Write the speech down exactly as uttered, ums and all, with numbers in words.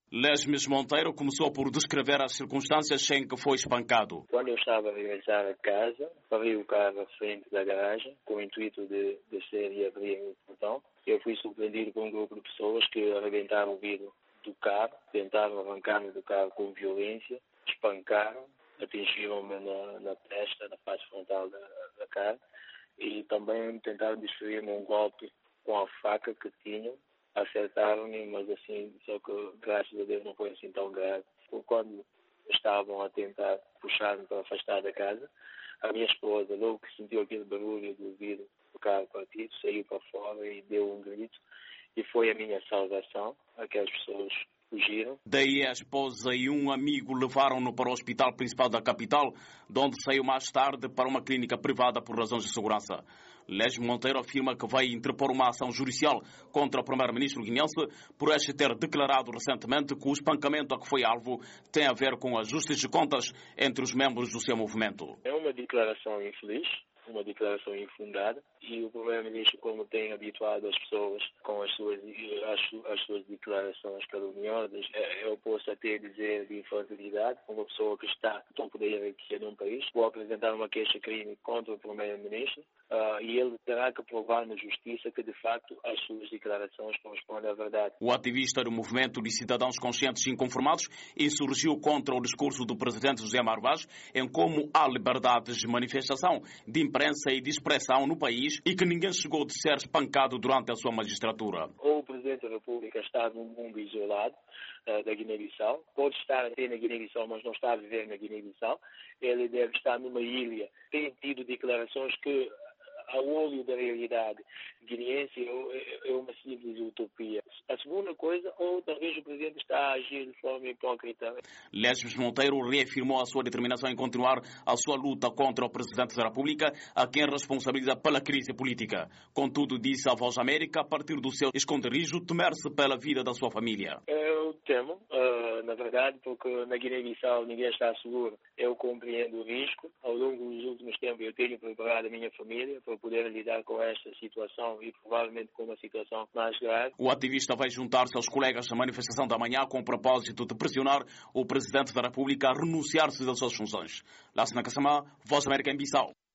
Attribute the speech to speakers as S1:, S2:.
S1: Lesmes Monteiro começou por descrever as circunstâncias em que foi espancado.
S2: Quando eu estava a regressar a casa, parei o carro à frente da garagem, com o intuito de descer e abrir o portão. Eu fui surpreendido por um grupo de pessoas que arrebentaram o vidro do carro, tentaram arrancar-me do carro com violência, espancaram, atingiram-me na, na testa, na parte frontal da, da cara, e também tentaram desferir-me um golpe com a faca que tinham. Acertaram-me, mas assim, só que graças a Deus não foi assim tão grave. Quando estavam a tentar puxar-me para afastar da casa, a minha esposa, logo que sentiu aquele barulho do vidro do carro partido, saiu para fora e deu um grito, e foi a minha salvação. Aquelas pessoas fugiram.
S1: Daí a esposa e um amigo levaram-no para o hospital principal da capital, de onde saiu mais tarde para uma clínica privada por razões de segurança. Lesmes Monteiro afirma que vai interpor uma ação judicial contra o primeiro-ministro guineense por este ter declarado recentemente que o espancamento a que foi alvo tem a ver com ajustes de contas entre os membros do seu movimento.
S2: É uma declaração infeliz, uma declaração infundada, e o primeiro-ministro, como tem habituado as pessoas com as suas, as, as suas declarações caluniosas, eu posso até dizer de infantilidade, uma pessoa que está no topo da hierarquia de um país, vou apresentar uma queixa-crime contra o primeiro-ministro, uh, e ele terá que provar na justiça que, de facto, as suas declarações correspondem à verdade.
S1: O ativista do movimento de cidadãos conscientes e inconformados insurgiu contra o discurso do presidente José Mário Vaz em como há liberdades de manifestação, de imprensa e de expressão no país e que ninguém chegou de ser espancado durante a sua magistratura.
S2: Ou o Presidente da República está num mundo isolado uh, da Guiné-Bissau, pode estar até na Guiné-Bissau, mas não está a viver na Guiné-Bissau. Ele deve estar numa ilha. Tem tido declarações que, ao olho da realidade guineense, é uma simples utopia. A segunda coisa, ou talvez o Presidente está a agir de forma hipócrita.
S1: Lesmes Monteiro reafirmou a sua determinação em continuar a sua luta contra o Presidente da República, a quem responsabiliza pela crise política. Contudo, disse à Voz América, a partir do seu esconderijo, temer-se pela vida da sua família.
S2: Eu temo, uh, na verdade, porque na Guiné-Bissau ninguém está seguro. Eu compreendo o risco. Ao longo dos últimos tempos eu tenho preparado a minha família para poder lidar com esta situação e provavelmente com uma situação mais grave.
S1: O ativista vai juntar-se aos colegas da manifestação da manhã com o propósito de pressionar o Presidente da República a renunciar-se das suas funções. Lassana Kassamá, Voz América em Bissau.